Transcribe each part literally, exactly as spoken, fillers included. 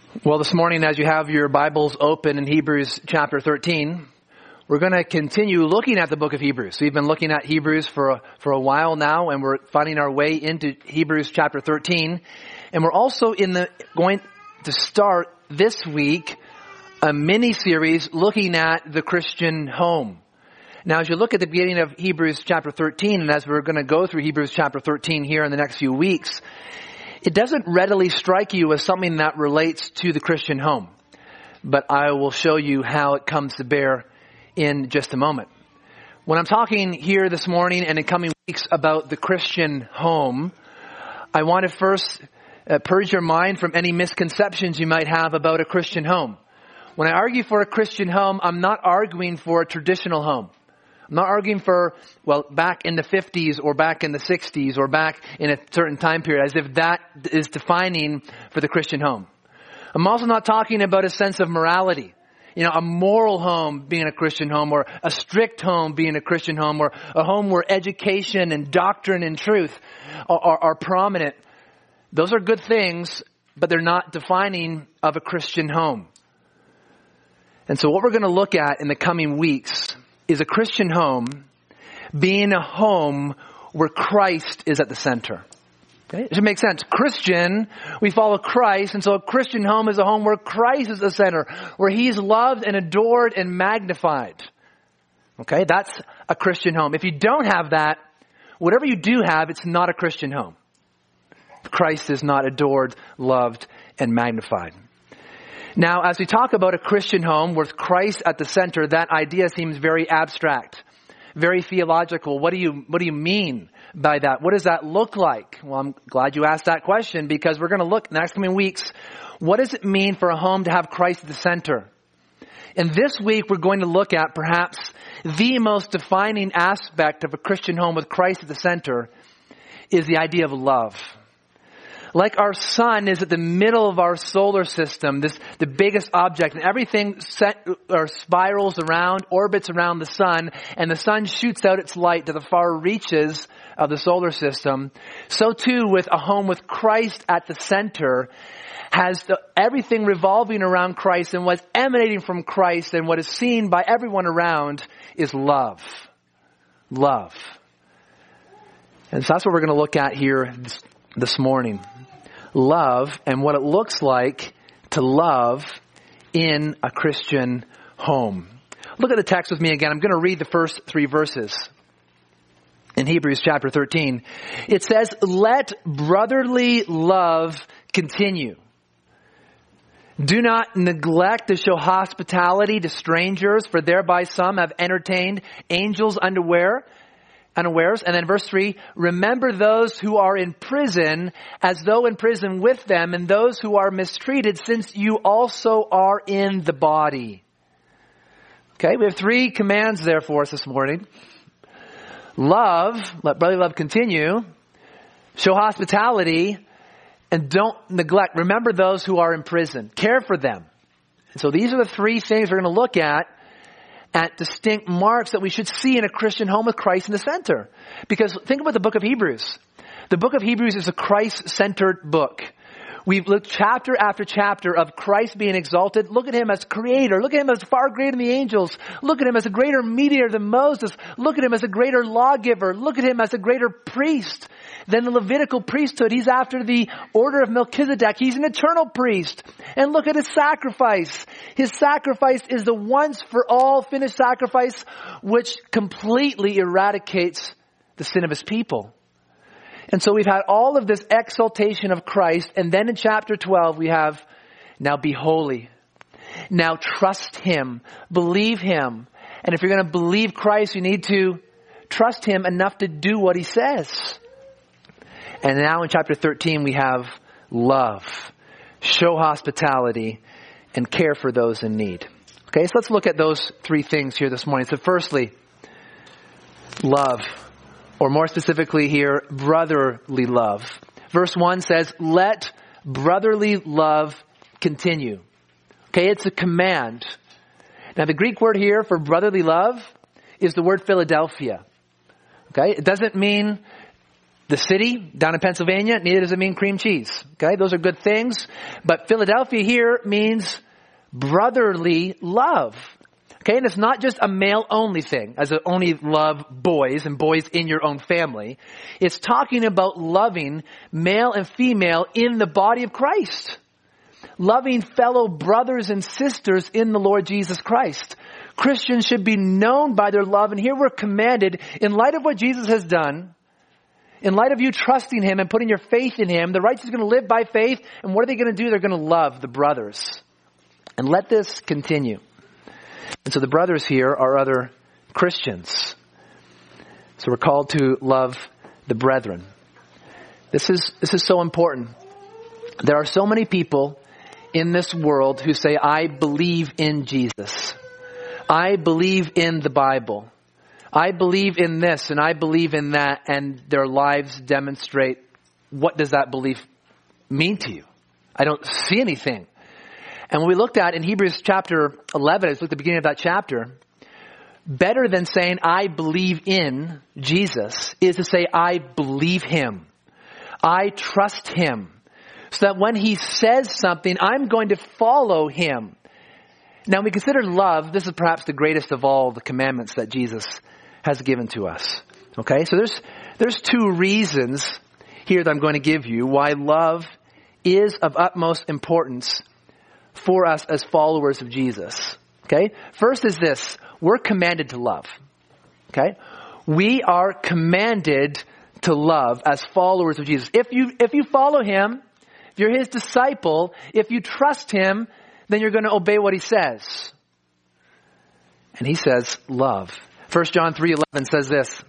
Well, this morning, as you have your Bibles open in Hebrews chapter thirteen, we're going to continue looking at the book of Hebrews. We've been looking at Hebrews for a, for a while now, and we're finding our way into Hebrews chapter thirteen. And we're also in the going to start this week a mini-series looking at the Christian home. Now, as you look at the beginning of Hebrews chapter thirteen, and as we're going to go through Hebrews chapter thirteen here in the next few weeks, it doesn't readily strike you as something that relates to the Christian home. But I will show you how it comes to bear in just a moment. When I'm talking here this morning and in coming weeks about the Christian home, I want to first uh, purge your mind from any misconceptions you might have about a Christian home. When I argue for a Christian home, I'm not arguing for a traditional home. I'm not arguing for, well, back in the fifties or back in the sixties or back in a certain time period, as if that is defining for the Christian home. I'm also not talking about a sense of morality. You know, a moral home being a Christian home, or a strict home being a Christian home, or a home where education and doctrine and truth are, are, are prominent. Those are good things, but they're not defining of a Christian home. And so what we're going to look at in the coming weeks is a Christian home being a home where Christ is at the center. Okay? It should make sense. Christian, we follow Christ, and so a Christian home is a home where Christ is the center, where He's loved and adored and magnified. Okay? That's a Christian home. If you don't have that, whatever you do have, it's not a Christian home. Christ is not adored, loved, and magnified. Now, as we talk about a Christian home with Christ at the center, that idea seems very abstract, very theological. What do you, what do you mean by that? What does that look like? Well, I'm glad you asked that question, because we're going to look in the next coming weeks, what does it mean for a home to have Christ at the center? And this week, we're going to look at perhaps the most defining aspect of a Christian home with Christ at the center is the idea of love. Like our sun is at the middle of our solar system, this the biggest object, and everything set, or spirals around, orbits around the sun, and the sun shoots out its light to the far reaches of the solar system. So too, with a home with Christ at the center, has the, everything revolving around Christ, and what's emanating from Christ and what is seen by everyone around is love. Love. And so that's what we're going to look at here this, this morning. Love and what it looks like to love in a Christian home. Look at the text with me again. I'm going to read the first three verses in Hebrews chapter thirteen. It says, "Let brotherly love continue. Do not neglect to show hospitality to strangers, for thereby some have entertained angels unaware." unawares. And then verse three, "Remember those who are in prison as though in prison with them, and those who are mistreated, since you also are in the body." Okay, we have three commands there for us this morning. Love, let brotherly love continue. Show hospitality, and don't neglect. Remember those who are in prison. Care for them. And so these are the three things we're going to look at at distinct marks that we should see in a Christian home with Christ in the center. Because think about the book of Hebrews. The book of Hebrews is a Christ-centered book. We've looked chapter after chapter of Christ being exalted. Look at Him as creator. Look at Him as far greater than the angels. Look at Him as a greater mediator than Moses. Look at Him as a greater lawgiver. Look at Him as a greater priest than the Levitical priesthood. He's after the order of Melchizedek. He's an eternal priest. And look at His sacrifice. His sacrifice is the once for all finished sacrifice, which completely eradicates the sin of His people. And so we've had all of this exaltation of Christ. And then in chapter twelve, we have, now be holy. Now trust Him. Believe Him. And if you're going to believe Christ, you need to trust Him enough to do what He says. And now in chapter thirteen, we have love, show hospitality, and care for those in need. Okay, so let's look at those three things here this morning. So firstly, love. Or more specifically here, brotherly love. Verse one says, "Let brotherly love continue." Okay, it's a command. Now the Greek word here for brotherly love is the word Philadelphia. Okay, it doesn't mean the city down in Pennsylvania, neither does it mean cream cheese. Okay, those are good things. But Philadelphia here means brotherly love. Okay, and it's not just a male-only thing, as in only love boys and boys in your own family. It's talking about loving male and female in the body of Christ. Loving fellow brothers and sisters in the Lord Jesus Christ. Christians should be known by their love, and here we're commanded, in light of what Jesus has done, in light of you trusting Him and putting your faith in Him, the righteous are going to live by faith, and what are they going to do? They're going to love the brothers. And let this continue. And so the brothers here are other Christians. So we're called to love the brethren. This is, this is so important. There are so many people in this world who say, I believe in Jesus. I believe in the Bible. I believe in this and I believe in that, and their lives demonstrate, what does that belief mean to you? I don't see anything. And when we looked at in Hebrews chapter eleven, as we looked at the beginning of that chapter, better than saying I believe in Jesus is to say I believe Him. I trust Him. So that when He says something, I'm going to follow Him. Now, when we consider love, this is perhaps the greatest of all the commandments that Jesus has given to us. Okay, so there's there's two reasons here that I'm going to give you why love is of utmost importance for us as followers of Jesus. Okay, first is this: we're commanded to love. Okay, we are commanded to love as followers of Jesus. If you if you follow Him, if you're His disciple, if you trust Him, then you're going to obey what He says. And He says, love. First John three eleven says this: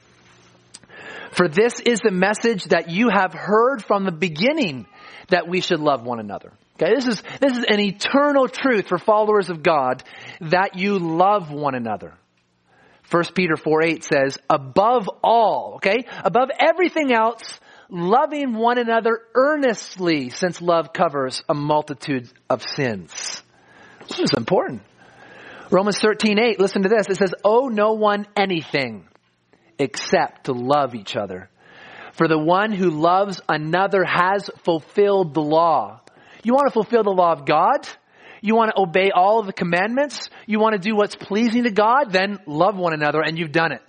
for this is the message that you have heard from the beginning, that we should love one another. Okay, this is, this is an eternal truth for followers of God, that you love one another. First Peter four eight says, above all, okay, above everything else, loving one another earnestly, since love covers a multitude of sins. This is important. Romans thirteen eight, listen to this. It says, owe no one anything except to love each other. For the one who loves another has fulfilled the law. You want to fulfill the law of God? You want to obey all of the commandments? You want to do what's pleasing to God? Then love one another, and you've done it.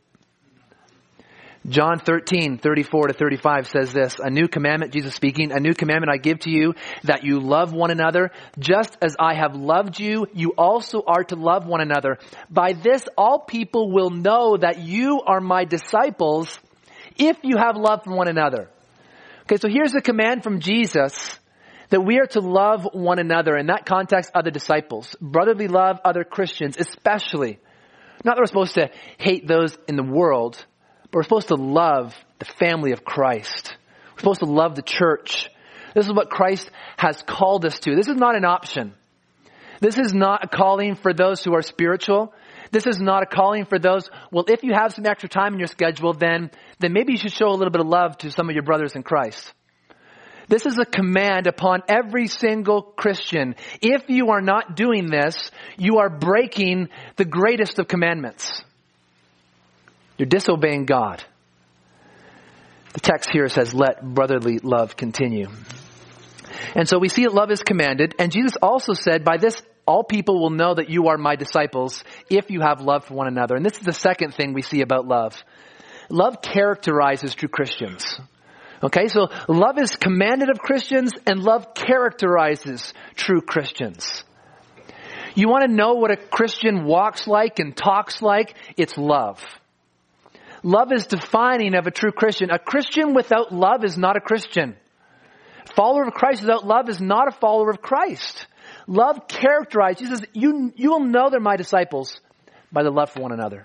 John thirteen thirty-four to thirty-five says this: a new commandment, Jesus speaking, a new commandment I give to you, that you love one another. Just as I have loved you, you also are to love one another. By this all people will know that you are my disciples, if you have love for one another. Okay, so here's the command from Jesus, that we are to love one another. In that context, other disciples. Brotherly love other Christians, especially. Not that we're supposed to hate those in the world, but we're supposed to love the family of Christ. We're supposed to love the church. This is what Christ has called us to. This is not an option. This is not a calling for those who are spiritual. This is not a calling for those, well, if you have some extra time in your schedule, then, then maybe you should show a little bit of love to some of your brothers in Christ. This is a command upon every single Christian. If you are not doing this, you are breaking the greatest of commandments. You're disobeying God. The text here says, let brotherly love continue. And so we see that love is commanded. And Jesus also said, by this, all people will know that you are my disciples, if you have love for one another. And this is the second thing we see about love. Love characterizes true Christians. Okay, so love is commanded of Christians, and love characterizes true Christians. You want to know what a Christian walks like and talks like? It's love. Love is defining of a true Christian. A Christian without love is not a Christian. A follower of Christ without love is not a follower of Christ. Love characterizes. Jesus says, you, you will know they're my disciples by the love for one another.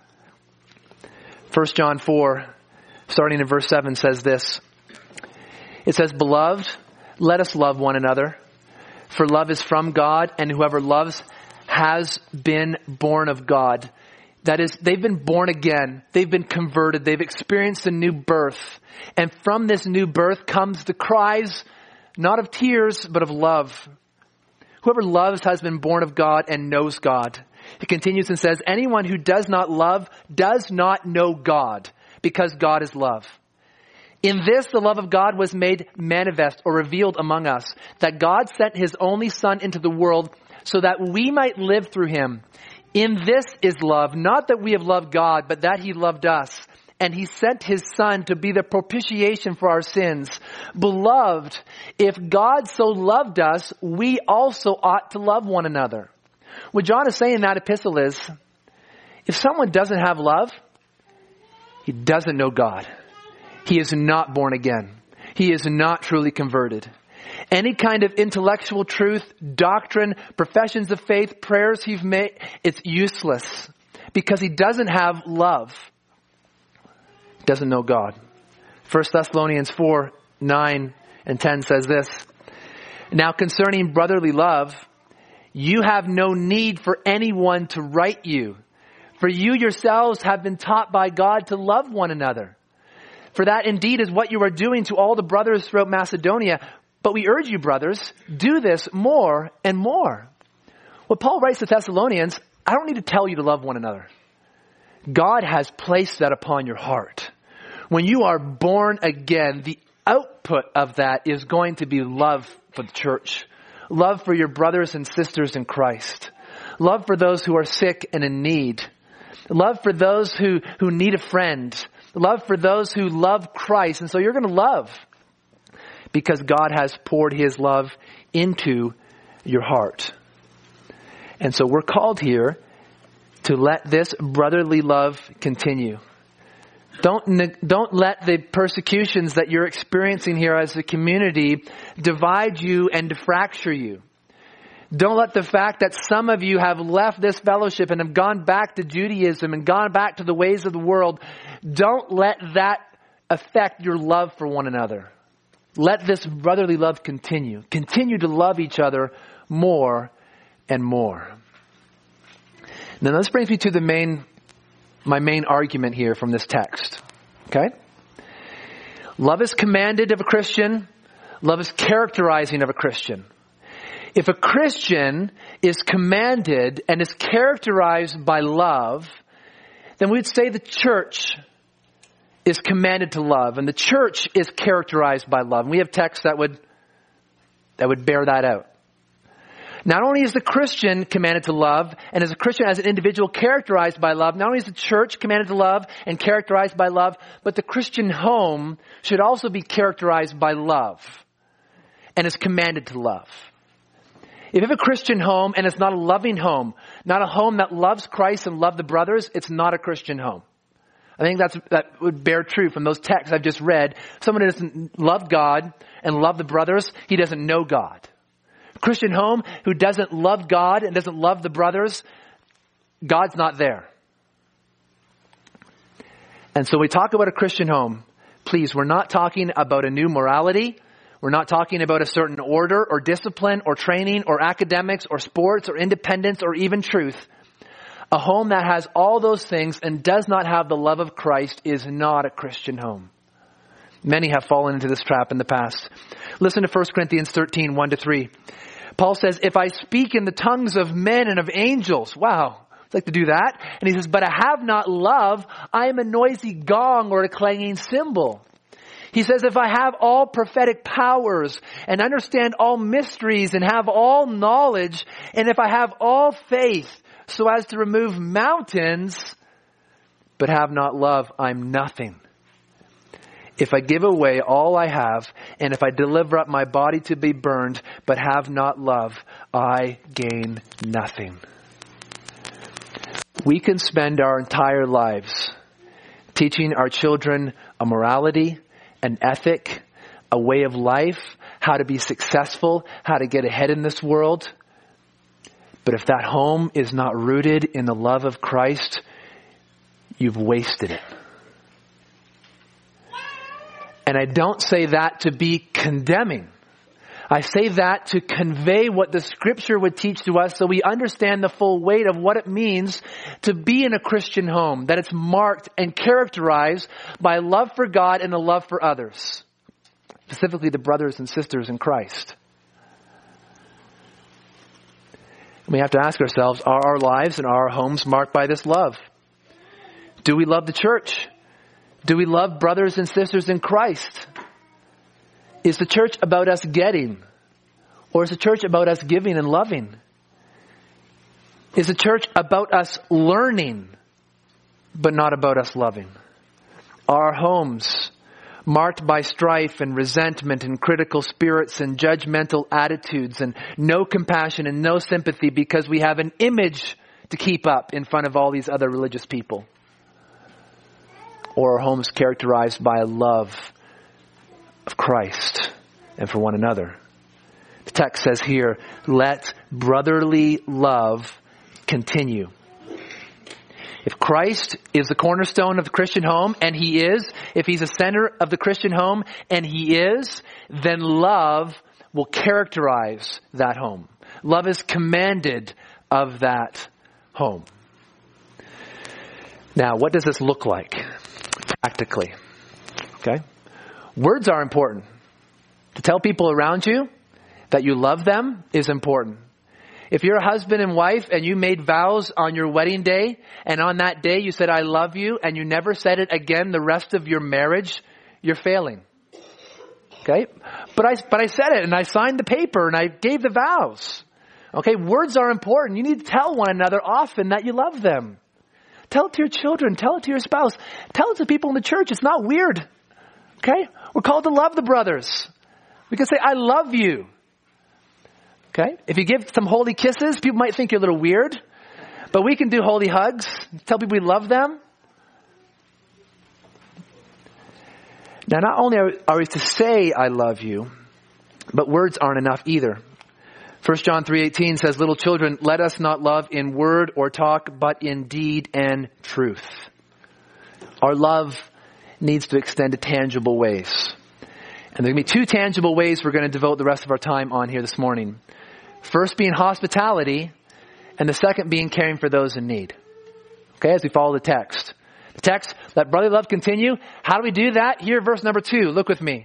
First John four, starting in verse seven, says this. It says, beloved, let us love one another, for love is from God, and whoever loves has been born of God. That is, they've been born again. They've been converted. They've experienced a new birth. And from this new birth comes the cries, not of tears, but of love. Whoever loves has been born of God and knows God. It continues and says, anyone who does not love does not know God, because God is love. In this, the love of God was made manifest or revealed among us, that God sent his only Son into the world so that we might live through him. In this is love, not that we have loved God, but that he loved us. And he sent his Son to be the propitiation for our sins. Beloved, if God so loved us, we also ought to love one another. What John is saying in that epistle is, if someone doesn't have love, he doesn't know God. He is not born again. He is not truly converted. Any kind of intellectual truth, doctrine, professions of faith, prayers he's made, it's useless because he doesn't have love. He doesn't know God. First Thessalonians four, nine and ten says this. Now concerning brotherly love, you have no need for anyone to write you, for you yourselves have been taught by God to love one another. For that indeed is what you are doing to all the brothers throughout Macedonia. But we urge you, brothers, do this more and more. What Paul writes to Thessalonians, I don't need to tell you to love one another. God has placed that upon your heart. When you are born again, the output of that is going to be love for the church. Love for your brothers and sisters in Christ. Love for those who are sick and in need. Love for those who, who need a friend. Love for those who love Christ. And so you're going to love because God has poured his love into your heart. And so we're called here to let this brotherly love continue. Don't, don't let the persecutions that you're experiencing here as a community divide you and to fracture you. Don't let the fact that some of you have left this fellowship and have gone back to Judaism and gone back to the ways of the world, don't let that affect your love for one another. Let this brotherly love continue. Continue to love each other more and more. Now this brings me to the main, my main argument here from this text. Okay? Love is commanded of a Christian. Love is characterizing of a Christian. If a Christian is commanded and is characterized by love, then we'd say the church is commanded to love, and the church is characterized by love. And we have texts that would that would bear that out. Not only is the Christian commanded to love, and as a Christian as an individual characterized by love, not only is the church commanded to love and characterized by love, but the Christian home should also be characterized by love and is commanded to love. If you have a Christian home and it's not a loving home, not a home that loves Christ and loves the brothers, it's not a Christian home. I think that's, that would bear true from those texts I've just read. Someone who doesn't love God and love the brothers, he doesn't know God. A Christian home who doesn't love God and doesn't love the brothers, God's not there. And so we talk about a Christian home. Please, we're not talking about a new morality. We're not talking about a certain order or discipline or training or academics or sports or independence or even truth. A home that has all those things and does not have the love of Christ is not a Christian home. Many have fallen into this trap in the past. Listen to First Corinthians thirteen, one to three. Paul says, if I speak in the tongues of men and of angels, wow, I'd like to do that. And he says, but I have not love, I am a noisy gong or a clanging cymbal. He says, if I have all prophetic powers and understand all mysteries and have all knowledge, and if I have all faith so as to remove mountains, but have not love, I'm nothing. If I give away all I have, and if I deliver up my body to be burned, but have not love, I gain nothing. We can spend our entire lives teaching our children a morality, an ethic, a way of life, how to be successful, how to get ahead in this world. But if that home is not rooted in the love of Christ, you've wasted it. And I don't say that to be condemning. I say that to convey what the Scripture would teach to us so we understand the full weight of what it means to be in a Christian home, that it's marked and characterized by love for God and a love for others, specifically the brothers and sisters in Christ. We have to ask ourselves, are our lives and our homes marked by this love? Do we love the church? Do we love brothers and sisters in Christ? Is the church about us getting? Or is the church about us giving and loving? Is the church about us learning, but not about us loving? Are our homes marked by strife and resentment and critical spirits and judgmental attitudes and no compassion and no sympathy because we have an image to keep up in front of all these other religious people? Or are homes characterized by a love of Christ and for one another? The text says here, let brotherly love continue. If Christ is the cornerstone of the Christian home, and He is, if He's the center of the Christian home, and He is, then love will characterize that home. Love is commanded of that home. Now, what does this look like practically? Okay? Words are important. To tell people around you that you love them is important. If you're a husband and wife and you made vows on your wedding day, and on that day you said, I love you, and you never said it again the rest of your marriage, you're failing. Okay? But I, but I said it, and I signed the paper, and I gave the vows. Okay? Words are important. You need to tell one another often that you love them. Tell it to your children. Tell it to your spouse. Tell it to people in the church. It's not weird. Okay? We're called to love the brothers. We can say, I love you. Okay? If you give some holy kisses, people might think you're a little weird. But we can do holy hugs. Tell people we love them. Now, not only are we to say, I love you, but words aren't enough either. First John three eighteen says, little children, let us not love in word or talk, but in deed and truth. Our love needs to extend to tangible ways. And there are going to be two tangible ways we're going to devote the rest of our time on here this morning. First being hospitality, and the second being caring for those in need. Okay, as we follow the text. The text, let brotherly love continue. How do we do that? Here, verse number two. Look with me.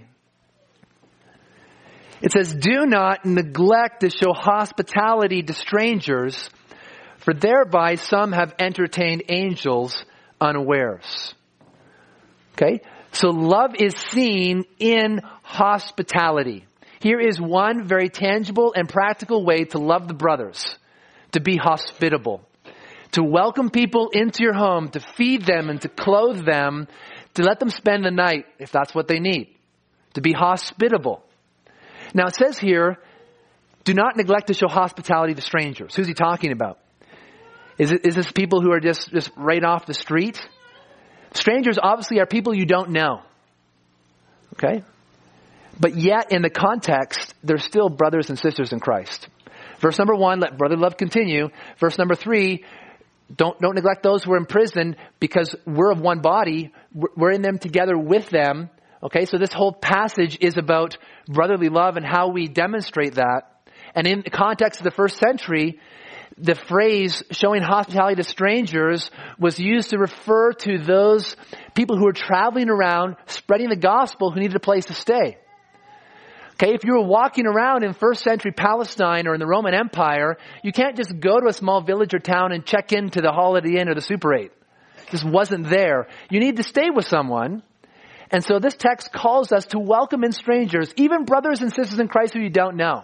It says, do not neglect to show hospitality to strangers, for thereby some have entertained angels unawares. Okay, so love is seen in hospitality. Here is one very tangible and practical way to love the brothers. To be hospitable. To welcome people into your home. To feed them and to clothe them. To let them spend the night if that's what they need. To be hospitable. Now it says here, do not neglect to show hospitality to strangers. Who's he talking about? Is it, is this people who are just, just right off the street? Strangers obviously are people you don't know. Okay? But yet, in the context, they're still brothers and sisters in Christ. Verse number one, let brotherly love continue. Verse number three, don't, don't neglect those who are in prison because we're of one body. We're in them together with them. Okay, so this whole passage is about brotherly love and how we demonstrate that. And in the context of the first century, the phrase showing hospitality to strangers was used to refer to those people who were traveling around spreading the gospel who needed a place to stay. Okay, if you were walking around in first century Palestine or in the Roman Empire, you can't just go to a small village or town and check into the Holiday Inn or the Super eight. It just wasn't there. You need to stay with someone. And so this text calls us to welcome in strangers, even brothers and sisters in Christ who you don't know.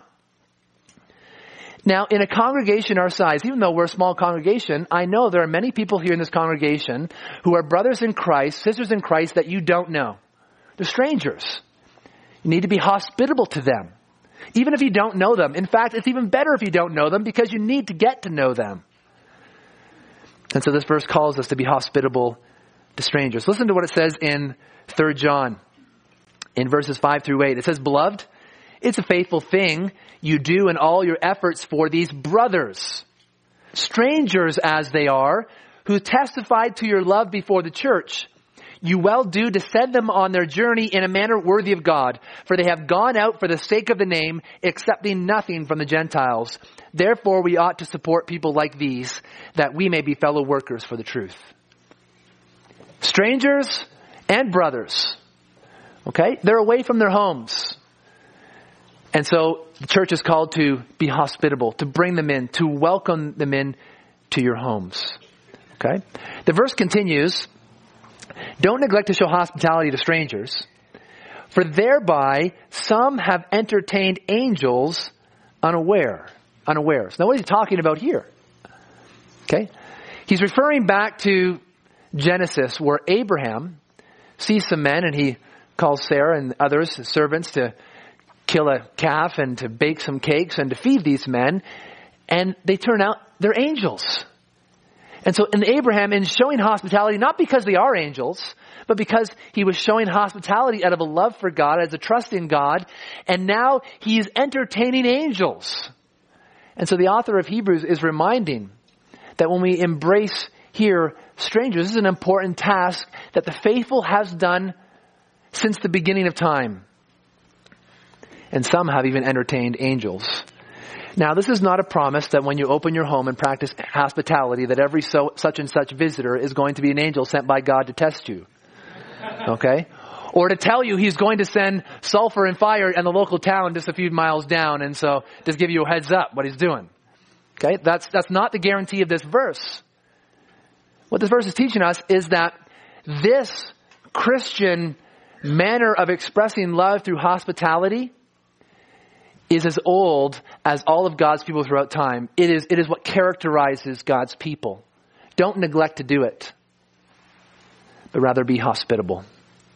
Now, in a congregation our size, even though we're a small congregation, I know there are many people here in this congregation who are brothers in Christ, sisters in Christ that you don't know. They're strangers. You need to be hospitable to them, even if you don't know them. In fact, it's even better if you don't know them because you need to get to know them. And so this verse calls us to be hospitable to strangers. Listen to what it says in Third John in verses five through eight. It says, beloved, it's a faithful thing you do in all your efforts for these brothers, strangers as they are, who testified to your love before the church. You well do to send them on their journey in a manner worthy of God, for they have gone out for the sake of the name, accepting nothing from the Gentiles. Therefore, we ought to support people like these, that we may be fellow workers for the truth. Strangers and brothers. Okay? They're away from their homes. And so the church is called to be hospitable, to bring them in, to welcome them in to your homes. Okay? The verse continues. Don't neglect to show hospitality to strangers, for thereby some have entertained angels unaware, unawares. Now what is he talking about here? Okay. He's referring back to Genesis, where Abraham sees some men and he calls Sarah and others, his servants, to kill a calf and to bake some cakes and to feed these men. And they turn out they're angels. And so in Abraham, in showing hospitality, not because they are angels, but because he was showing hospitality out of a love for God, as a trust in God, and now he is entertaining angels. And so the author of Hebrews is reminding that when we embrace here strangers, this is an important task that the faithful has done since the beginning of time. And some have even entertained angels. Now, this is not a promise that when you open your home and practice hospitality, that every so, such and such visitor is going to be an angel sent by God to test you. Okay? Or to tell you he's going to send sulfur and fire in the local town just a few miles down, and so just give you a heads up what he's doing. Okay? That's, that's not the guarantee of this verse. What this verse is teaching us is that this Christian manner of expressing love through hospitality is as old as all of God's people throughout time. It is, it is what characterizes God's people. Don't neglect to do it, but rather be hospitable.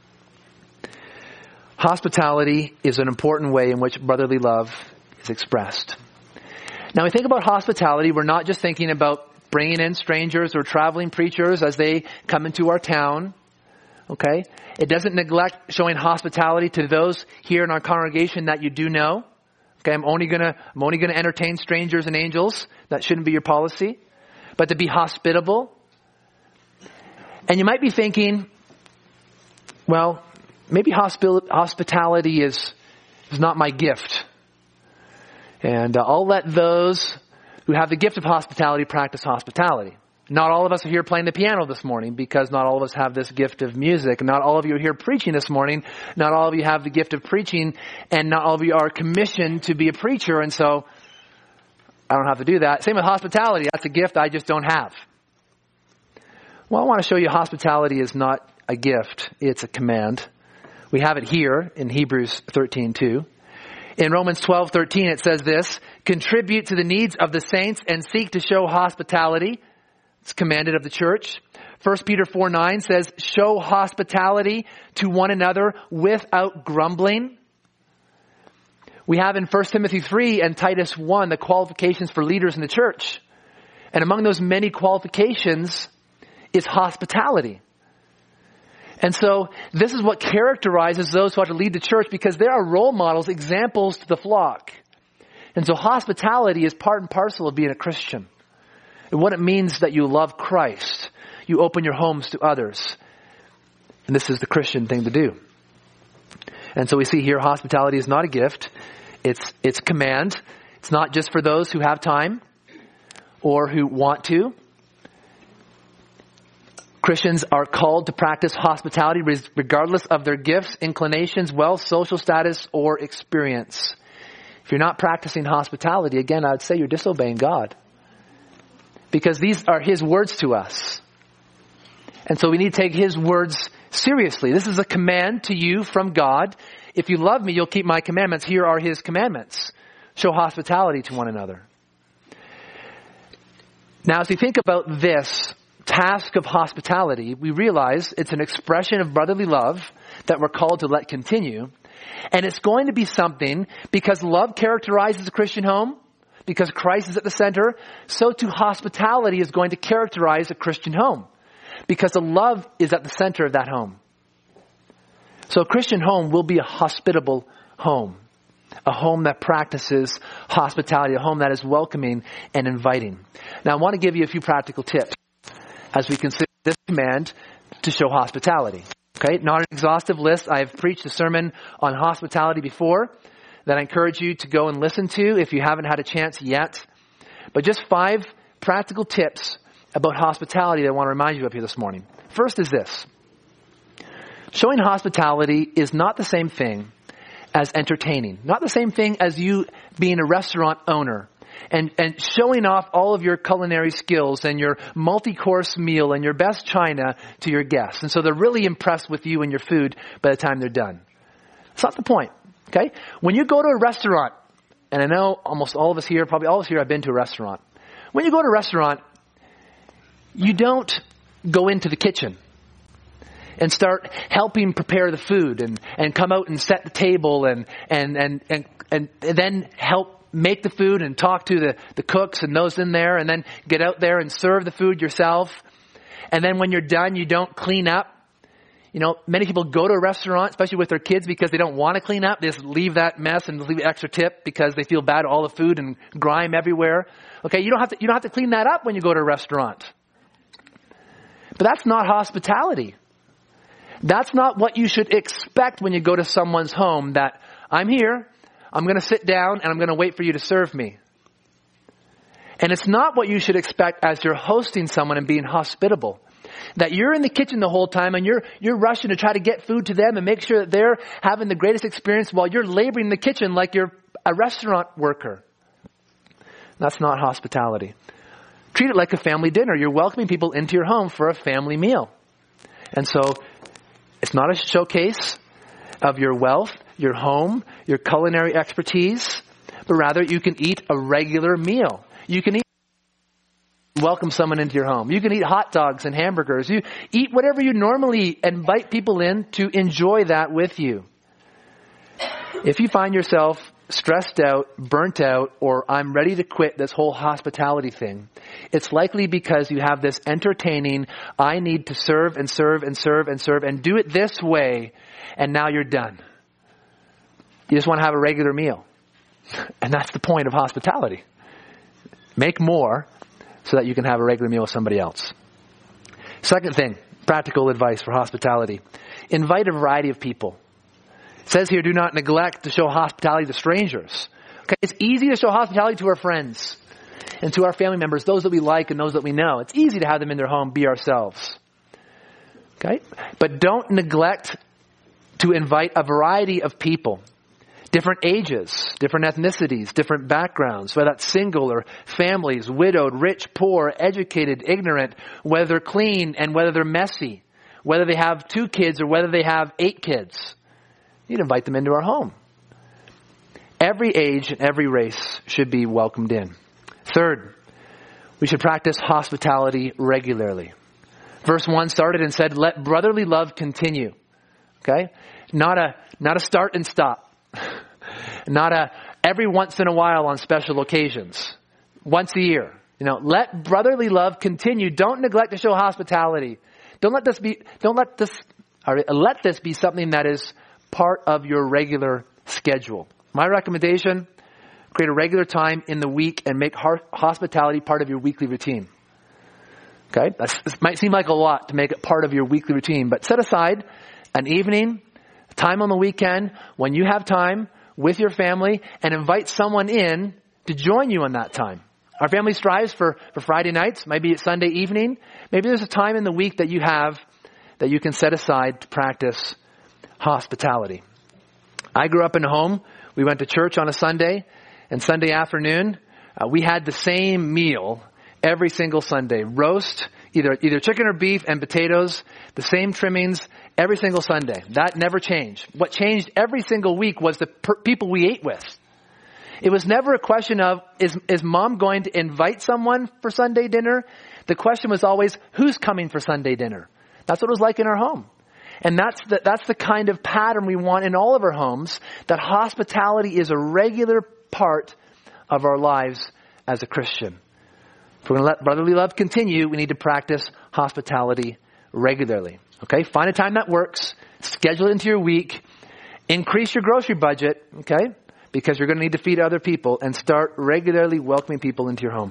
Hospitality is an important way in which brotherly love is expressed. Now, we think about hospitality, we're not just thinking about bringing in strangers or traveling preachers as they come into our town. Okay? It doesn't neglect showing hospitality to those here in our congregation that you do know. Okay, I'm only gonna, I'm only gonna entertain strangers and angels. That shouldn't be your policy. But to be hospitable. And you might be thinking, well, maybe hospi- hospitality is, is not my gift. And uh, I'll let those who have the gift of hospitality practice hospitality. Not all of us are here playing the piano this morning because not all of us have this gift of music. Not all of you are here preaching this morning. Not all of you have the gift of preaching, and not all of you are commissioned to be a preacher, and so I don't have to do that. Same with hospitality. That's a gift I just don't have. Well, I want to show you hospitality is not a gift. It's a command. We have it here in Hebrews thirteen two. In Romans twelve thirteen it says this, contribute to the needs of the saints and seek to show hospitality. It's commanded of the church. First Peter four nine says, show hospitality to one another without grumbling. We have in First Timothy three and Titus one the qualifications for leaders in the church. And among those many qualifications is hospitality. And so this is what characterizes those who are to lead the church, because they are role models, examples to the flock. And so hospitality is part and parcel of being a Christian. And what it means that you love Christ. You open your homes to others. And this is the Christian thing to do. And so we see here hospitality is not a gift. It's, it's command. It's not just for those who have time or who want to. Christians are called to practice hospitality regardless of their gifts, inclinations, wealth, social status, or experience. If you're not practicing hospitality, again, I would say you're disobeying God. Because these are His words to us. And so we need to take His words seriously. This is a command to you from God. If you love me, you'll keep my commandments. Here are His commandments. Show hospitality to one another. Now, as we think about this task of hospitality, we realize it's an expression of brotherly love that we're called to let continue. And it's going to be something, because love characterizes a Christian home, because Christ is at the center, so too hospitality is going to characterize a Christian home, because the love is at the center of that home. So a Christian home will be a hospitable home, a home that practices hospitality, a home that is welcoming and inviting. Now, I want to give you a few practical tips as we consider this command to show hospitality. Okay, not an exhaustive list. I've preached a sermon on hospitality before that I encourage you to go and listen to if you haven't had a chance yet. But just five practical tips about hospitality that I want to remind you of here this morning. First is this. Showing hospitality is not the same thing as entertaining. Not the same thing as you being a restaurant owner and, and showing off all of your culinary skills and your multi-course meal and your best china to your guests. And so they're really impressed with you and your food by the time they're done. That's not the point, okay? When you go to a restaurant, and I know almost all of us here, probably all of us here have been to a restaurant. When you go to a restaurant, you don't go into the kitchen and start helping prepare the food and, and come out and set the table and, and, and, and, and then help make the food and talk to the, the cooks and those in there, and then get out there and serve the food yourself. And then when you're done, you don't clean up. You know, many people go to a restaurant, especially with their kids, because they don't want to clean up. They just leave that mess and leave an extra tip because they feel bad, all the food and grime everywhere. Okay, you don't have to, you don't have to clean that up when you go to a restaurant. But that's not hospitality. That's not what you should expect when you go to someone's home, that I'm here, I'm going to sit down, and I'm going to wait for you to serve me. And it's not what you should expect as you're hosting someone and being hospitable. That you're in the kitchen the whole time and you're you're rushing to try to get food to them and make sure that they're having the greatest experience while you're laboring in the kitchen like you're a restaurant worker. That's not hospitality. Treat it like a family dinner. You're welcoming people into your home for a family meal. And so it's not a showcase of your wealth, your home, your culinary expertise, but rather you can eat a regular meal. You can eat, welcome someone into your home. You can eat hot dogs and hamburgers. You eat whatever you normally invite people in to enjoy that with you. If you find yourself stressed out, burnt out, or I'm ready to quit this whole hospitality thing, it's likely because you have this entertaining, I need to serve and serve and serve and serve and do it this way, and now you're done. You just want to have a regular meal. And that's the point of hospitality. Make more so that you can have a regular meal with somebody else. Second thing, practical advice for hospitality. Invite a variety of people. It says here, do not neglect to show hospitality to strangers. Okay, it's easy to show hospitality to our friends and to our family members, those that we like and those that we know. It's easy to have them in their home, be ourselves. Okay? But don't neglect to invite a variety of people. Different ages, different ethnicities, different backgrounds, whether that's single or families, widowed, rich, poor, educated, ignorant, whether they're clean and whether they're messy, whether they have two kids or whether they have eight kids. You'd invite them into our home. Every age and every race should be welcomed in. Third, we should practice hospitality regularly. Verse one started and said, let brotherly love continue. Okay? Not a, not a start and stop. Not a every once in a while on special occasions. Once a year. You know, let brotherly love continue. Don't neglect to show hospitality. Don't let this be, don't let this, or let this be something that is part of your regular schedule. My recommendation, create a regular time in the week and make hospitality part of your weekly routine. Okay? That's, this might seem like a lot to make it part of your weekly routine, but set aside an evening, time on the weekend when you have time with your family and invite someone in to join you on that time. Our family strives for, for Friday nights. Maybe it's Sunday evening. Maybe there's a time in the week that you have that you can set aside to practice hospitality. I grew up in a home. We went to church on a Sunday, and Sunday afternoon, uh, we had the same meal every single Sunday. Roast, either either chicken or beef and potatoes, the same trimmings every single Sunday. That never changed. What changed every single week was the per- people we ate with. It was never a question of, is, is mom going to invite someone for Sunday dinner? The question was always, who's coming for Sunday dinner? That's what it was like in our home. And that's the, that's the kind of pattern we want in all of our homes, that hospitality is a regular part of our lives as a Christian. If we're going to let brotherly love continue, we need to practice hospitality regularly. Okay? Find a time that works. Schedule it into your week. Increase your grocery budget, okay? Because you're going to need to feed other people, and start regularly welcoming people into your home.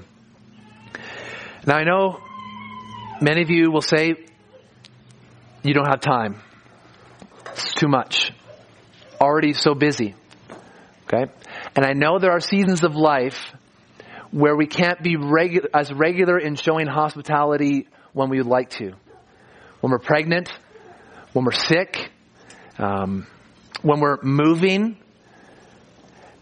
Now, I know many of you will say, you don't have time. It's too much. Already so busy. Okay? And I know there are seasons of life where we can't be regu- as regular in showing hospitality when we would like to. When we're pregnant, when we're sick, um, when we're moving.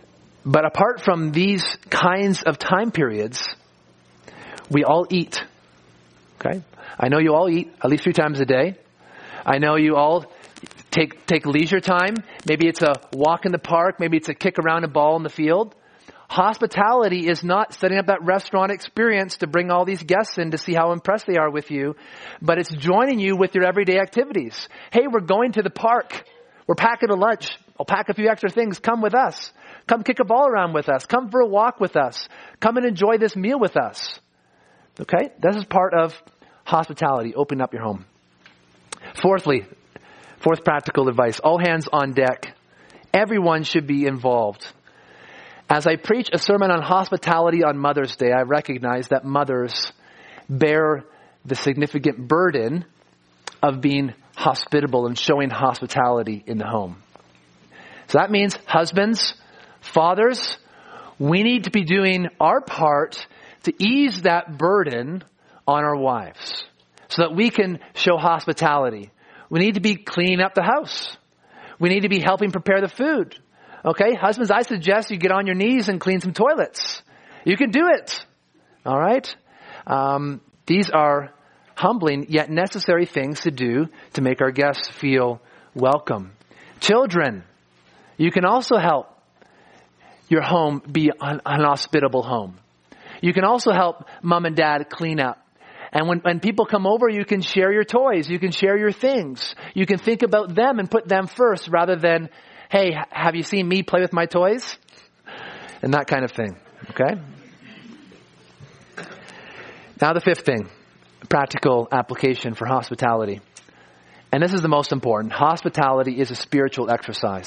But apart from these kinds of time periods, we all eat. Okay? I know you all eat at least three times a day. I know you all take take leisure time. Maybe it's a walk in the park. Maybe it's a kick around a ball in the field. Hospitality is not setting up that restaurant experience to bring all these guests in to see how impressed they are with you, but it's joining you with your everyday activities. Hey, we're going to the park. We're packing a lunch. I'll pack a few extra things. Come with us. Come kick a ball around with us. Come for a walk with us. Come and enjoy this meal with us. Okay? This is part of hospitality, opening up your home. Fourthly, fourth practical advice, all hands on deck. Everyone should be involved. As I preach a sermon on hospitality on Mother's Day, I recognize that mothers bear the significant burden of being hospitable and showing hospitality in the home. So that means husbands, fathers, we need to be doing our part to ease that burden on our wives so that we can show hospitality. We need to be cleaning up the house. We need to be helping prepare the food. Okay, husbands, I suggest you get on your knees and clean some toilets. You can do it. All right? Um, these are humbling yet necessary things to do to make our guests feel welcome. Children, you can also help your home be an, an hospitable home. You can also help mom and dad clean up. And when, when people come over, you can share your toys. You can share your things. You can think about them and put them first rather than, hey, have you seen me play with my toys? And that kind of thing. Okay? Now the fifth thing, practical application for hospitality. And this is the most important. Hospitality is a spiritual exercise.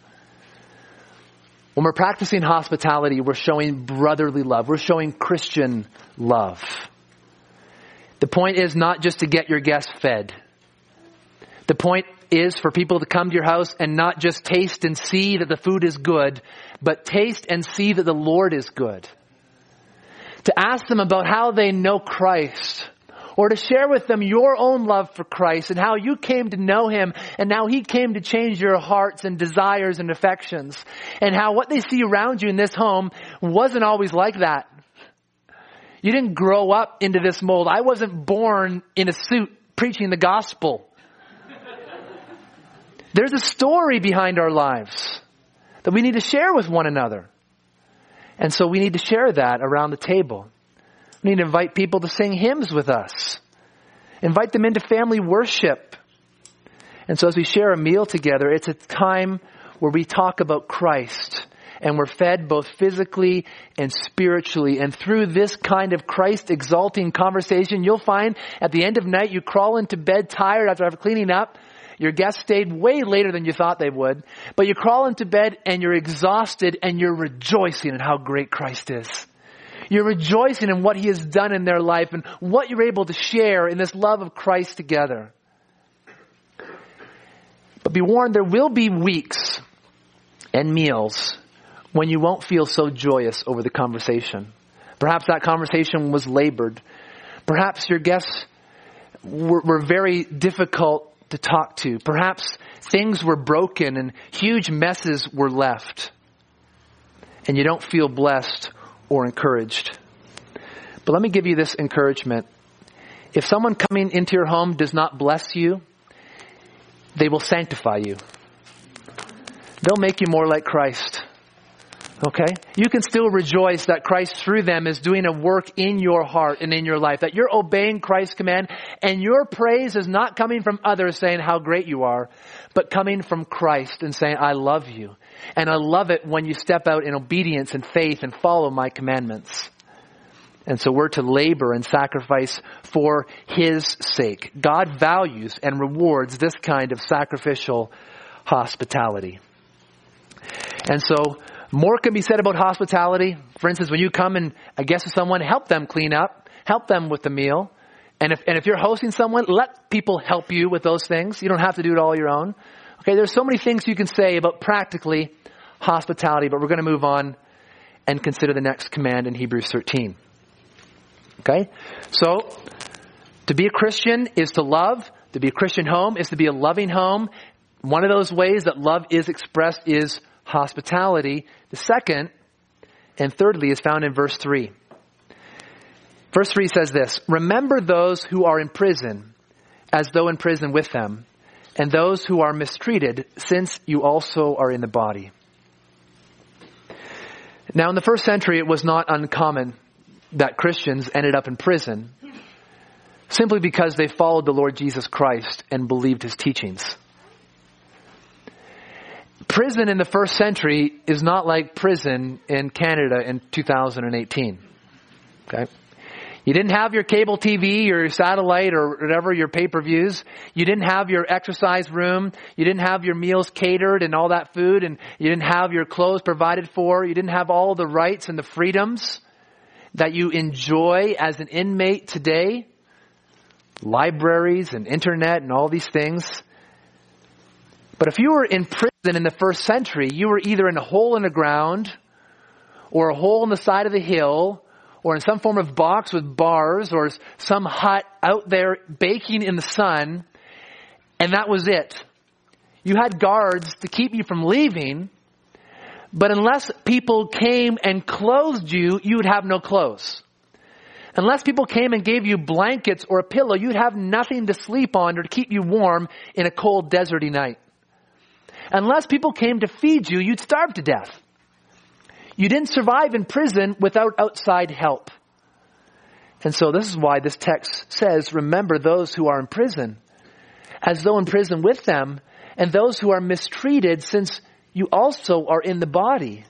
When we're practicing hospitality, we're showing brotherly love. We're showing Christian love. The point is not just to get your guests fed. The point is for people to come to your house and not just taste and see that the food is good, but taste and see that the Lord is good. To ask them about how they know Christ, or to share with them your own love for Christ and how you came to know Him and how He came to change your hearts and desires and affections, and how what they see around you in this home wasn't always like that. You didn't grow up into this mold. I wasn't born in a suit preaching the gospel. There's a story behind our lives that we need to share with one another. And so we need to share that around the table. We need to invite people to sing hymns with us. Invite them into family worship. And so as we share a meal together, it's a time where we talk about Christ. And we're fed both physically and spiritually. And through this kind of Christ-exalting conversation, you'll find at the end of night, you crawl into bed tired after cleaning up. Your guests stayed way later than you thought they would. But you crawl into bed and you're exhausted and you're rejoicing in how great Christ is. You're rejoicing in what He has done in their life and what you're able to share in this love of Christ together. But be warned, there will be weeks and meals when you won't feel so joyous over the conversation. Perhaps that conversation was labored. Perhaps your guests were, were very difficult to talk to. Perhaps things were broken and huge messes were left. And you don't feel blessed or encouraged. But let me give you this encouragement. If someone coming into your home does not bless you, they will sanctify you. They'll make you more like Christ. Okay? You can still rejoice that Christ through them is doing a work in your heart and in your life. That you're obeying Christ's command and your praise is not coming from others saying how great you are, but coming from Christ and saying, I love you. And I love it when you step out in obedience and faith and follow my commandments. And so we're to labor and sacrifice for His sake. God values and rewards this kind of sacrificial hospitality. And so more can be said about hospitality. For instance, when you come and a guest with someone, help them clean up, help them with the meal. And if and if you're hosting someone, let people help you with those things. You don't have to do it all your own. Okay, there's so many things you can say about practically hospitality, but we're going to move on and consider the next command in Hebrews thirteen. Okay? So, to be a Christian is to love. To be a Christian home is to be a loving home. One of those ways that love is expressed is hospitality. The second And thirdly is found in verse three. Verse three says this, remember those who are in prison as though in prison with them, and those who are mistreated, since you also are in the body. Now in the first century, it was not uncommon that Christians ended up in prison simply because they followed the Lord Jesus Christ and believed his teachings. Prison in the first century is not like prison in Canada in two thousand eighteen. Okay? You didn't have your cable T V or your satellite or whatever, your pay-per-views. You didn't have your exercise room. You didn't have your meals catered and all that food. And you didn't have your clothes provided for. You didn't have all the rights and the freedoms that you enjoy as an inmate today. Libraries and internet and all these things. But if you were in prison in the first century, you were either in a hole in the ground or a hole in the side of the hill or in some form of box with bars or some hut out there baking in the sun. And that was it. You had guards to keep you from leaving. But unless people came and clothed you, you would have no clothes. Unless people came and gave you blankets or a pillow, you'd have nothing to sleep on or to keep you warm in a cold, deserty night. Unless people came to feed you, you'd starve to death. You didn't survive in prison without outside help. And so this is why this text says, remember those who are in prison, as though in prison with them, and those who are mistreated, since you also are in the body.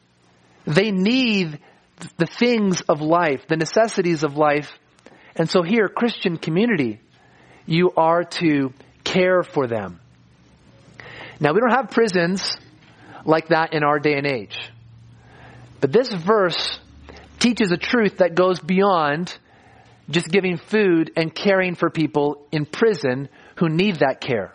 They need the things of life, the necessities of life. And so here, Christian community, you are to care for them. Now, we don't have prisons like that in our day and age. But this verse teaches a truth that goes beyond just giving food and caring for people in prison who need that care.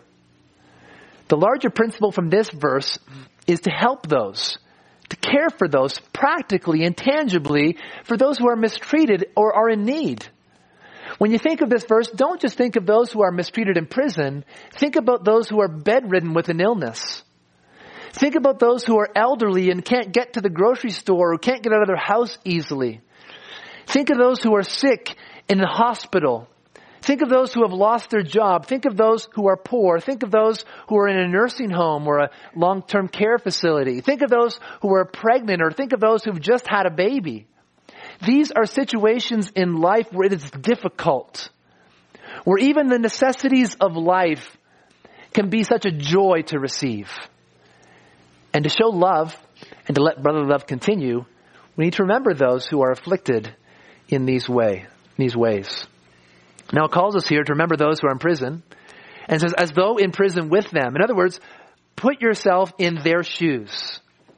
The larger principle from this verse is to help those, to care for those practically and tangibly for those who are mistreated or are in need. When you think of this verse, don't just think of those who are mistreated in prison. Think about those who are bedridden with an illness. Think about those who are elderly and can't get to the grocery store or can't get out of their house easily. Think of those who are sick in the hospital. Think of those who have lost their job. Think of those who are poor. Think of those who are in a nursing home or a long-term care facility. Think of those who are pregnant, or think of those who've just had a baby. These are situations in life where it is difficult, where even the necessities of life can be such a joy to receive. And to show love and to let brotherly love continue, we need to remember those who are afflicted in these way, these ways. Now it calls us here to remember those who are in prison, and says, as though in prison with them. In other words, put yourself in their shoes.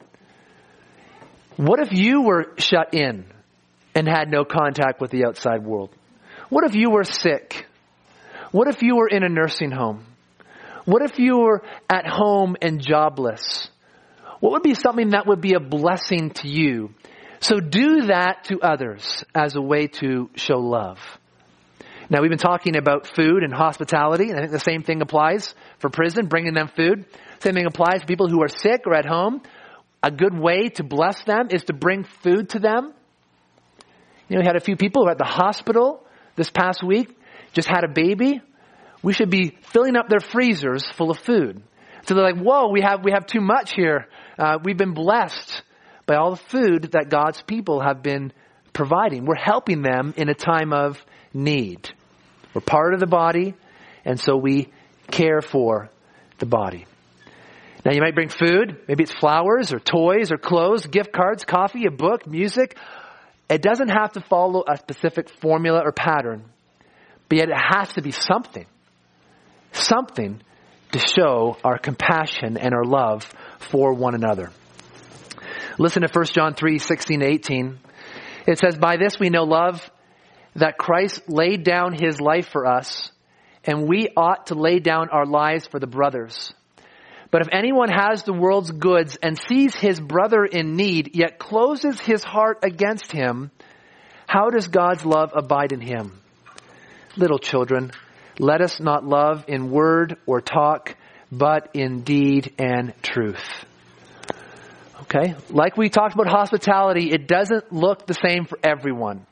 What if you were shut in and had no contact with the outside world? What if you were sick? What if you were in a nursing home? What if you were at home and jobless? What would be something that would be a blessing to you? So do that to others as a way to show love. Now, we've been talking about food and hospitality, and I think the same thing applies for prison, bringing them food. Same thing applies to people who are sick or at home. A good way to bless them is to bring food to them. You know, we had a few people who were at the hospital this past week, just had a baby. We should be filling up their freezers full of food. So they're like, whoa, we have we have too much here. Uh, we've been blessed by all the food that God's people have been providing. We're helping them in a time of need. We're part of the body, and so we care for the body. Now you might bring food. Maybe it's flowers or toys or clothes, gift cards, coffee, a book, music. It doesn't have to follow a specific formula or pattern, but yet it has to be something. Something to show our compassion and our love for one another. Listen to First John three, sixteen to eighteen. It says, by this we know love, that Christ laid down his life for us, and we ought to lay down our lives for the brothers. But if anyone has the world's goods and sees his brother in need, yet closes his heart against him, how does God's love abide in him? Little children, let us not love in word or talk, but in deed and truth. Okay? Like we talked about hospitality, it doesn't look the same for everyone.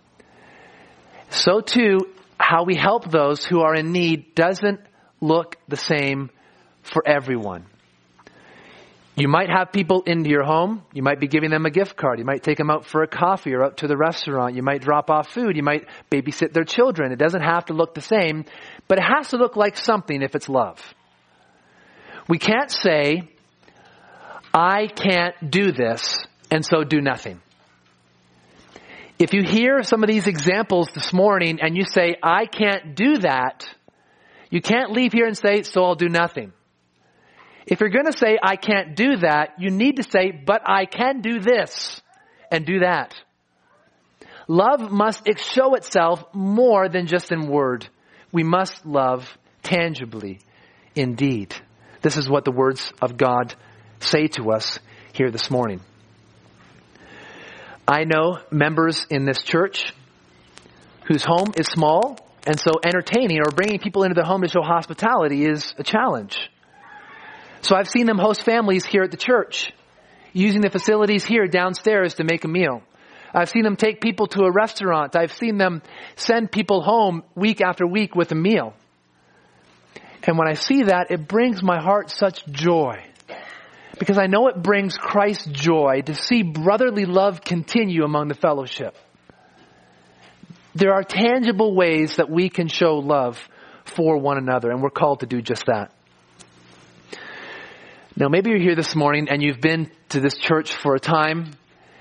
So too, how we help those who are in need doesn't look the same for everyone. You might have people into your home. You might be giving them a gift card. You might take them out for a coffee or out to the restaurant. You might drop off food. You might babysit their children. It doesn't have to look the same, but it has to look like something if it's love. We can't say, I can't do this, and so do nothing. If you hear some of these examples this morning and you say, I can't do that, you can't leave here and say, so I'll do nothing. If you're going to say, I can't do that, you need to say, but I can do this and do that. Love must show itself more than just in word. We must love tangibly, indeed. This is what the words of God say to us here this morning. I know members in this church whose home is small, and so entertaining or bringing people into their home to show hospitality is a challenge. So I've seen them host families here at the church, using the facilities here downstairs to make a meal. I've seen them take people to a restaurant. I've seen them send people home week after week with a meal. And when I see that, it brings my heart such joy. Because I know it brings Christ's joy to see brotherly love continue among the fellowship. There are tangible ways that we can show love for one another, and we're called to do just that. Now, maybe you're here this morning and you've been to this church for a time,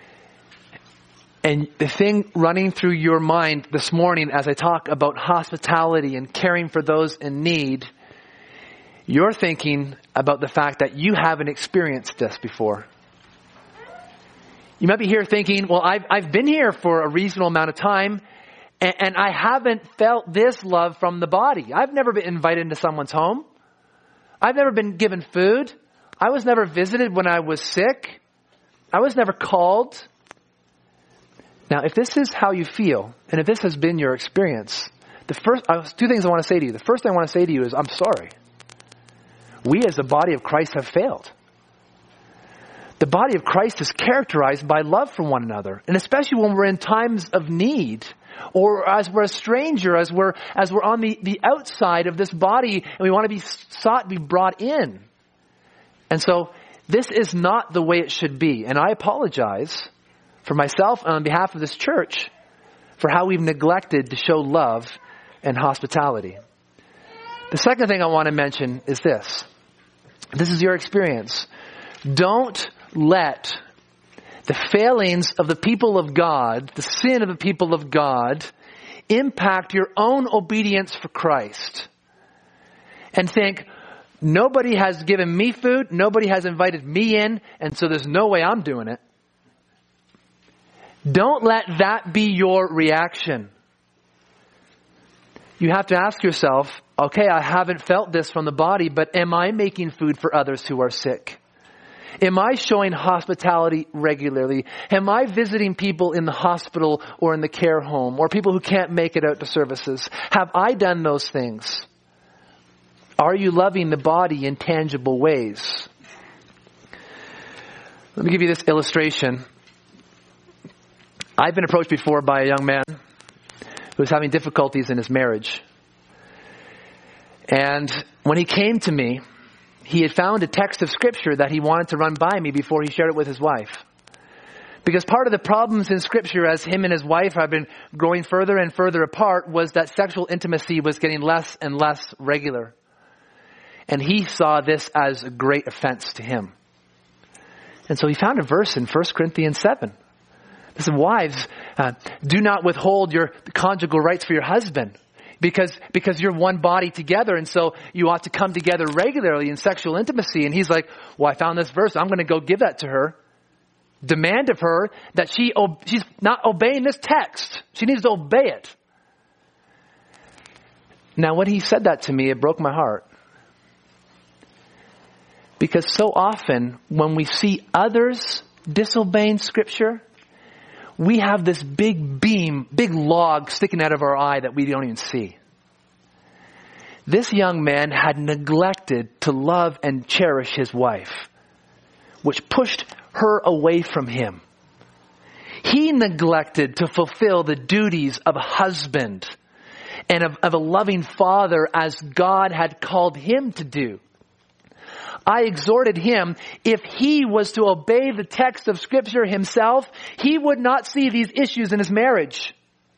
and the thing running through your mind this morning as I talk about hospitality and caring for those in need, you're thinking about the fact that you haven't experienced this before. You might be here thinking, well, I've, I've been here for a reasonable amount of time, and, and I haven't felt this love from the body. I've never been invited into someone's home. I've never been given food. I was never visited when I was sick. I was never called. Now, if this is how you feel, and if this has been your experience, the first, uh, two things I want to say to you. The first thing I want to say to you is, I'm sorry. We as the body of Christ have failed. The body of Christ is characterized by love for one another, and especially when we're in times of need, or as we're a stranger, as we're as we're on the, the outside of this body, and we want to be sought to be brought in. And so this is not the way it should be. And I apologize for myself and on behalf of this church for how we've neglected to show love and hospitality. The second thing I want to mention is this. This is your experience. Don't let the failings of the people of God, the sin of the people of God, impact your own obedience for Christ. And think, nobody has given me food, nobody has invited me in, and so there's no way I'm doing it. Don't let that be your reaction. You have to ask yourself, okay, I haven't felt this from the body, but am I making food for others who are sick? Am I showing hospitality regularly? Am I visiting people in the hospital or in the care home, or people who can't make it out to services? Have I done those things? Are you loving the body in tangible ways? Let me give you this illustration. I've been approached before by a young man who was having difficulties in his marriage. And when he came to me, he had found a text of Scripture that he wanted to run by me before he shared it with his wife. Because part of the problems in Scripture as him and his wife have been growing further and further apart was that sexual intimacy was getting less and less regular. And he saw this as a great offense to him. And so he found a verse in First Corinthians seven. It said, wives, uh, do not withhold your conjugal rights for your husband. Because, because you're one body together, and so you ought to come together regularly in sexual intimacy. And he's like, well, I found this verse. I'm going to go give that to her. Demand of her that she, she's not obeying this text. She needs to obey it. Now, when he said that to me, it broke my heart. Because so often, when we see others disobeying Scripture, we have this big beam, big log sticking out of our eye that we don't even see. This young man had neglected to love and cherish his wife, which pushed her away from him. He neglected to fulfill the duties of a husband and of, of a loving father as God had called him to do. I exhorted him, if he was to obey the text of Scripture himself, he would not see these issues in his marriage.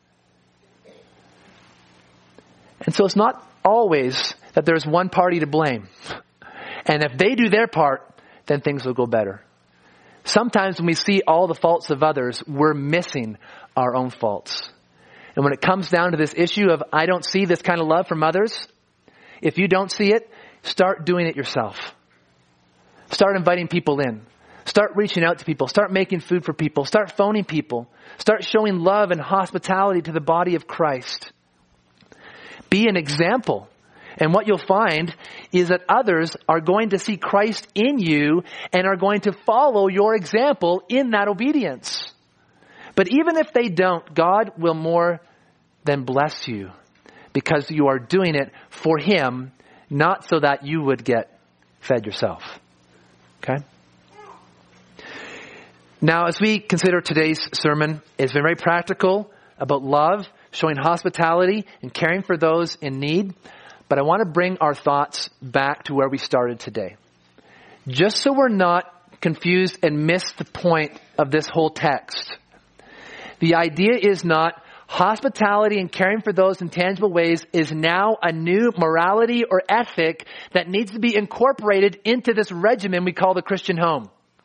And so it's not always that there's one party to blame. And if they do their part, then things will go better. Sometimes when we see all the faults of others, we're missing our own faults. And when it comes down to this issue of, I don't see this kind of love from others, if you don't see it, start doing it yourself. Start inviting people in. Start reaching out to people. Start making food for people. Start phoning people. Start showing love and hospitality to the body of Christ. Be an example. And what you'll find is that others are going to see Christ in you and are going to follow your example in that obedience. But even if they don't, God will more than bless you because you are doing it for Him, not so that you would get fed yourself. Okay? Now, as we consider today's sermon, it's been very practical about love, showing hospitality, and caring for those in need. But I want to bring our thoughts back to where we started today. Just so we're not confused and miss the point of this whole text. The idea is not hospitality and caring for those in tangible ways is now a new morality or ethic that needs to be incorporated into this regimen we call the Christian home.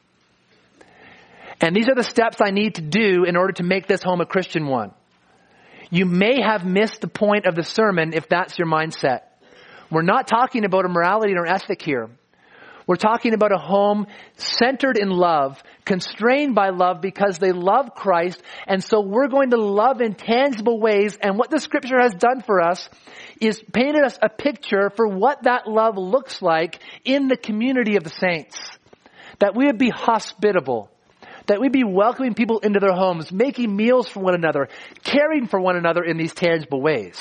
And these are the steps I need to do in order to make this home a Christian one. You may have missed the point of the sermon if that's your mindset. We're not talking about a morality or ethic here. We're talking about a home centered in love, constrained by love because they love Christ. And so we're going to love in tangible ways. And what the Scripture has done for us is painted us a picture for what that love looks like in the community of the saints. That we would be hospitable. That we'd be welcoming people into their homes, making meals for one another, caring for one another in these tangible ways.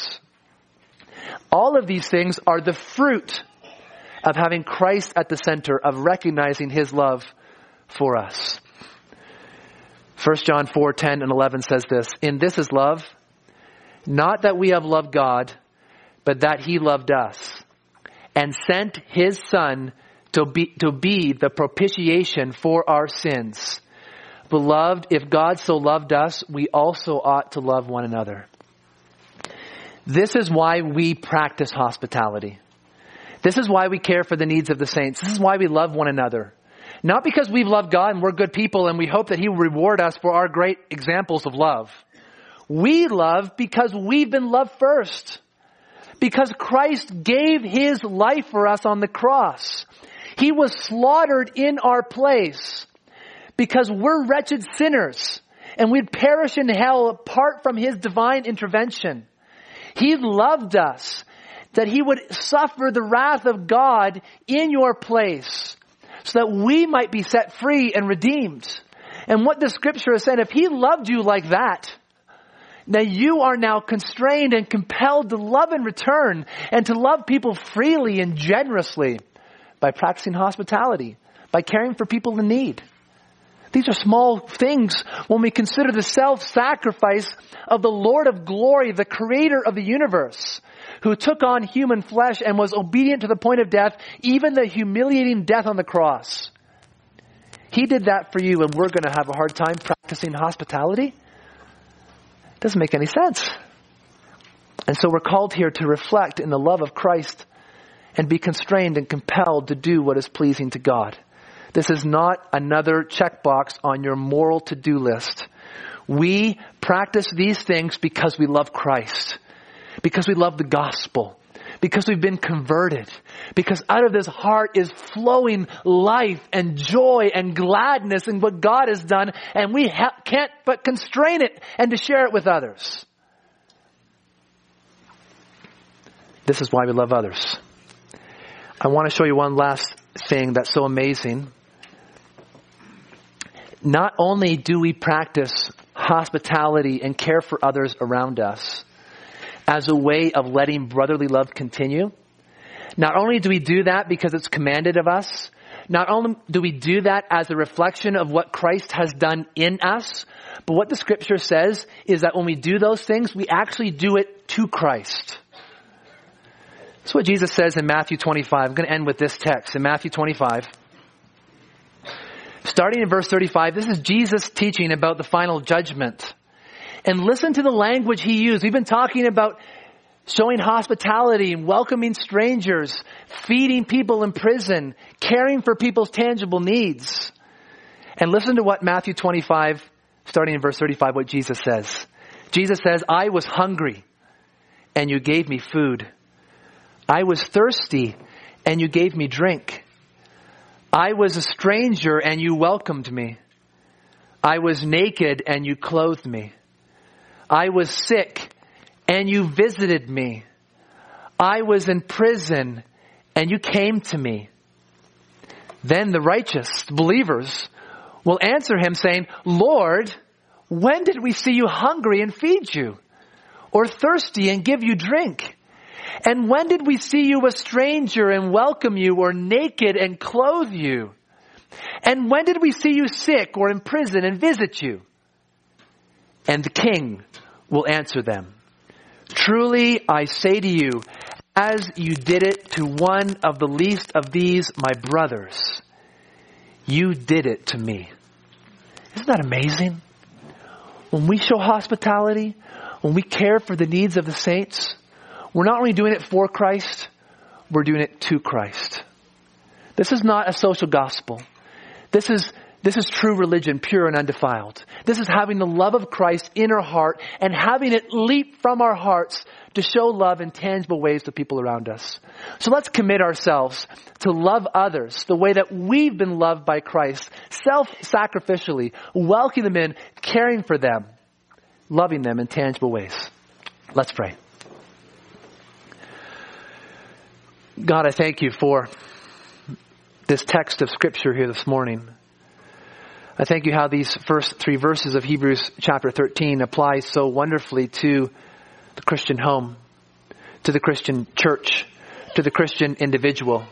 All of these things are the fruit of having Christ at the center, of recognizing His love for us. First John four, ten and eleven says this, "In this is love, not that we have loved God, but that He loved us, and sent His Son to be, to be the propitiation for our sins. Beloved, if God so loved us, we also ought to love one another." This is why we practice hospitality. This is why we care for the needs of the saints. This is why we love one another. Not because we've loved God and we're good people and we hope that He will reward us for our great examples of love. We love because we've been loved first. Because Christ gave His life for us on the cross. He was slaughtered in our place. Because we're wretched sinners and we'd perish in hell apart from His divine intervention. He loved us that He would suffer the wrath of God in your place so that we might be set free and redeemed. And what the Scripture is saying, if He loved you like that, then you are now constrained and compelled to love in return and to love people freely and generously by practicing hospitality, by caring for people in need. These are small things when we consider the self-sacrifice of the Lord of glory, the creator of the universe, who took on human flesh and was obedient to the point of death, even the humiliating death on the cross. He did that for you, and we're going to have a hard time practicing hospitality? It doesn't make any sense. And so we're called here to reflect in the love of Christ and be constrained and compelled to do what is pleasing to God. This is not another checkbox on your moral to-do list. We practice these things because we love Christ, because we love the gospel, because we've been converted, because out of this heart is flowing life and joy and gladness in what God has done, and we ha- can't but constrain it and to share it with others. This is why we love others. I want to show you one last thing that's so amazing. Not only do we practice hospitality and care for others around us as a way of letting brotherly love continue, not only do we do that because it's commanded of us, not only do we do that as a reflection of what Christ has done in us, but what the scripture says is that when we do those things, we actually do it to Christ. That's what Jesus says in Matthew twenty-five. I'm going to end with this text in Matthew twenty-five. Starting in verse thirty-five, this is Jesus teaching about the final judgment. And listen to the language he used. We've been talking about showing hospitality and welcoming strangers, feeding people in prison, caring for people's tangible needs. And listen to what Matthew twenty-five, starting in verse thirty-five, what Jesus says. Jesus says, I was hungry and you gave me food. I was thirsty and you gave me drink. I was a stranger and you welcomed me. I was naked and you clothed me. I was sick and you visited me. I was in prison and you came to me. Then the righteous believers will answer him saying, Lord, when did we see you hungry and feed you, or thirsty and give you drink? And when did we see you a stranger and welcome you, or naked and clothe you? And when did we see you sick or in prison and visit you? And the king will answer them, truly I say to you, as you did it to one of the least of these my brothers, you did it to me. Isn't that amazing? When we show hospitality, when we care for the needs of the saints, we're not only doing it for Christ, we're doing it to Christ. This is not a social gospel. This is This is true religion, pure and undefiled. This is having the love of Christ in our heart and having it leap from our hearts to show love in tangible ways to people around us. So let's commit ourselves to love others the way that we've been loved by Christ, self-sacrificially, welcoming them in, caring for them, loving them in tangible ways. Let's pray. God, I thank you for this text of Scripture here this morning. I thank you how these first three verses of Hebrews chapter thirteen apply so wonderfully to the Christian home, to the Christian church, to the Christian individual.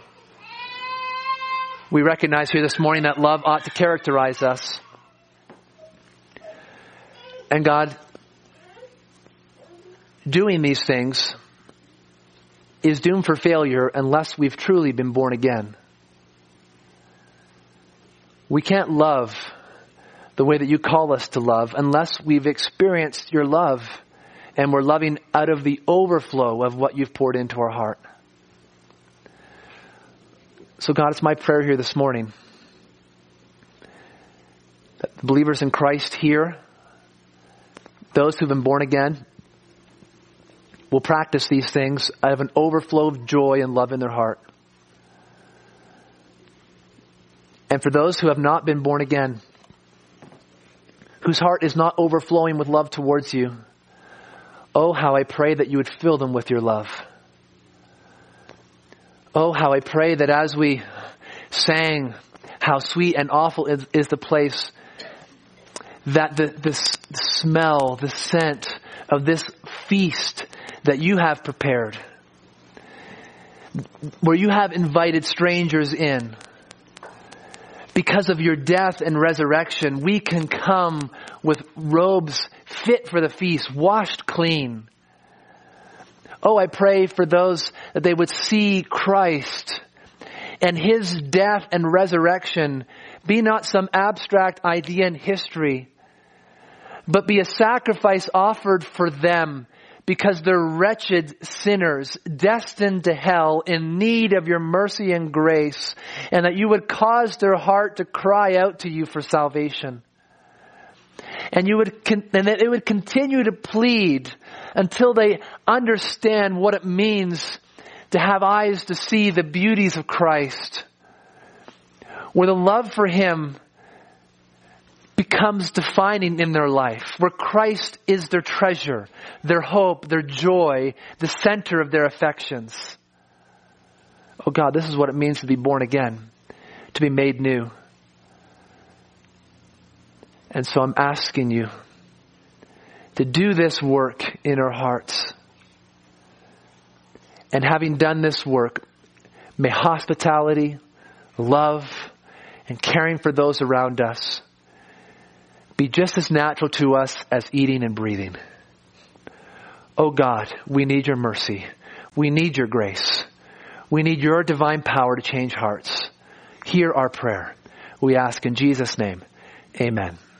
We recognize here this morning that love ought to characterize us. And God, doing these things is doomed for failure unless we've truly been born again. We can't love the way that you call us to love unless we've experienced your love and we're loving out of the overflow of what you've poured into our heart. So God, it's my prayer here this morning that the believers in Christ here, those who've been born again, will practice these things out of an overflow of joy and love in their heart. And for those who have not been born again, whose heart is not overflowing with love towards you, oh, how I pray that you would fill them with your love. Oh, how I pray that as we sang, how sweet and awful is, is the place, that the, the smell, the scent of this feast that you have prepared, where you have invited strangers in, because of your death and resurrection, we can come with robes fit for the feast, washed clean. Oh, I pray for those that they would see Christ and his death and resurrection be not some abstract idea in history, but be a sacrifice offered for them because they're wretched sinners destined to hell in need of your mercy and grace, and that you would cause their heart to cry out to you for salvation. And you would, con- and that it would continue to plead until they understand what it means to have eyes to see the beauties of Christ, where the love for him becomes defining in their life, where Christ is their treasure, their hope, their joy, the center of their affections. Oh God, this is what it means to be born again, to be made new. And so I'm asking you to do this work in our hearts. And having done this work, may hospitality, love, and caring for those around us be just as natural to us as eating and breathing. Oh God, we need your mercy. We need your grace. We need your divine power to change hearts. Hear our prayer. We ask in Jesus' name. Amen.